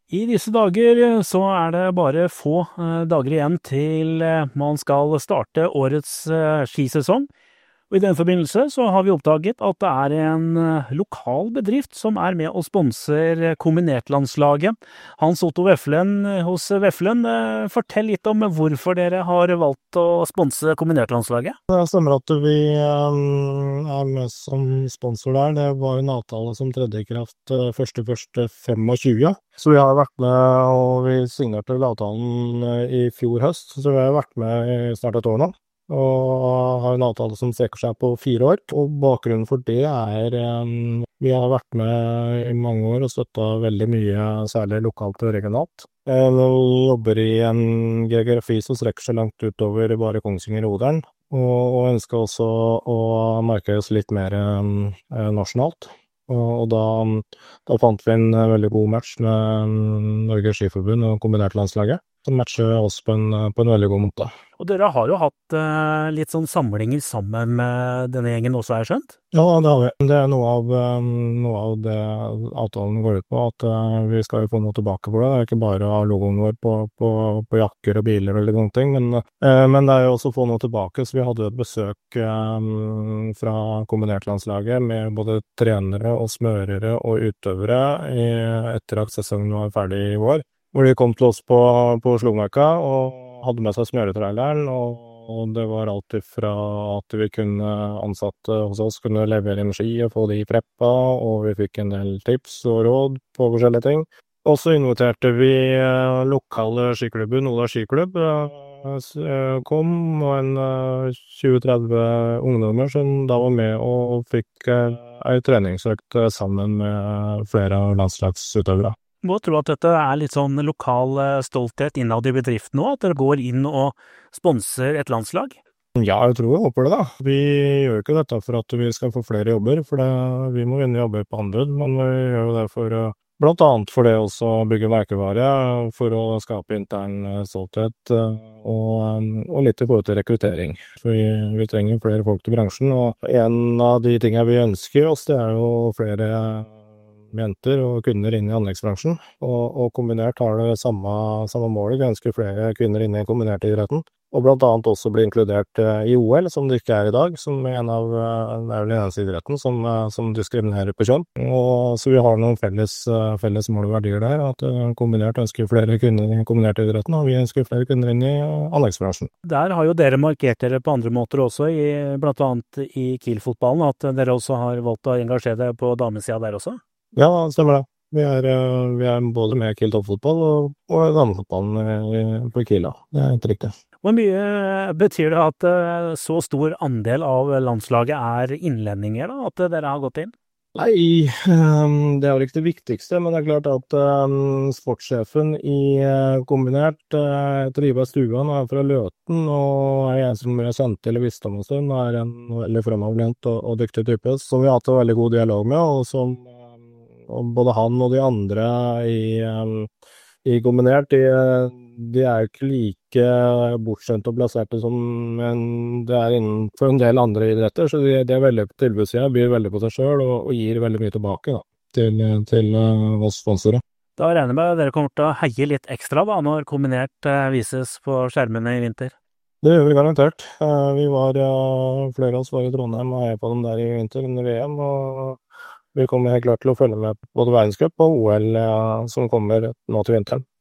I disse dager så det bare få dager igjen til man skal starte årets skisesong. Og i den forbindelse så har vi oppdaget at det en lokal bedrift som med og sponser kombinertlandslaget. Hans Otto Veffelen hos Veffelen, fortell litt om hvorfor dere har valgt å sponse kombinertlandslaget. Det stemmer at vi med som sponsor der. Det var en avtale som tredde i kraft 1.1.25. Så vi har vært med, og vi signerte avtalen i fjor høst, så vi har vært med i snart et år nå. Og har en avtale som strekker seg på 4 år. Og bakgrunnen for det vi har vært med i mange år og støttet veldig mye, særlig lokalt og regionalt. Vi jobber i en geografi som strekker seg langt utover bare Kongsvinger og Odalen, og ønsker også å markere oss litt mer nasjonalt. Og da fant vi en veldig god match med Norges Skiforbund og kombinert-landslaget, som matcher oss på en veldig god måte. Og dere har jo hatt litt sånn samlinger sammen med denne gjengen også, har jeg skjønt? Ja, det har vi. Det noe av det avtalen går ut på, at vi skal jo få noe tilbake for det. Det ikke bare å ha logoen vår på jakker og biler eller noen ting, men det jo også å få noe tilbake. Så vi hadde et besøk fra kombinert-landslaget med både trenere og smørere og utøvere etter at sesongen var ferdig i vår, hvor de kom til oss på Slomarka og hadde med seg smøretraileren, og det var alt ifra at vi kunne ansatte hos oss kunne levere energi og få de preppa, og vi fikk en del tips og råd på forskjellige ting. Og så inviterte vi lokale skiklubben, Ola skiklubb, kom, og en 20-30 ungdommer som da var med og fikk en treningsøkt sammen med flere landslagsutøvere. Må tro at dette litt sånn lokal stolthet innad i bedriften nå, at dere går inn og sponser et landslag? Ja, jeg tror vi håper det da. Vi gjør ikke dette for at vi skal få flere jobber, for vi må vinne jobber på anbud, men vi gjør jo det blant annet for det også å bygge merkevare, for å skape intern stolthet, og litt i forhold til rekruttering. For vi trenger flere folk til bransjen, og en av de tingene vi ønsker oss, det jo flere jenter og kvinner inn i anleggsbransjen, og kombinert har det samme målet. Vi ønsker flere kvinner inn i kombinert-idretten, og blant annet også bli inkludert i OL, som det ikke i dag, som en av det vel eneste idretten som diskriminerer på kjønn. Og så vi har noen felles mål og verdier der, at kombinert ønsker flere kvinner i kombinert-idretten, og vi ønsker flere kvinner inn i anleggsbransjen. Der har jo dere markert dere på andre måter også, blant annet i Kiel-fotballen, at dere også har valgt å engasjere dere på damesida der også? Ja, stemmer det. Vi både med Kiel toppfotball og damefotballen på Kiel. Det helt riktig. Hvor mye betyr det at så stor andel av landslaget innlendinger da, at dere har gått inn? Nei, det jo ikke det viktigste, men det klart at sportssjefen i kombinert, Ivar Stugan, fra Løten, og en som jeg kjente eller visste om en stund, en veldig fremoverlent og dyktig type, som vi har hatt en veldig god dialog med, og både han og de andre i kombinert, de jo ikke like bortskjemte og plasserte som det innenfor en del andre idretter, så de veldig på tilbudssiden, byr veldig på seg selv og gir veldig mye tilbake da, til oss sponsorer. Da regner jeg med at dere kommer til å heie litt ekstra da, når kombinert vises på skjermene i vinter. Det gjør vi garantert. Flere av oss var i Trondheim og heier på dem der i vinter under VM, og vi kommer helt klart til å følge med både verdenscup og OL som kommer nå til vinteren.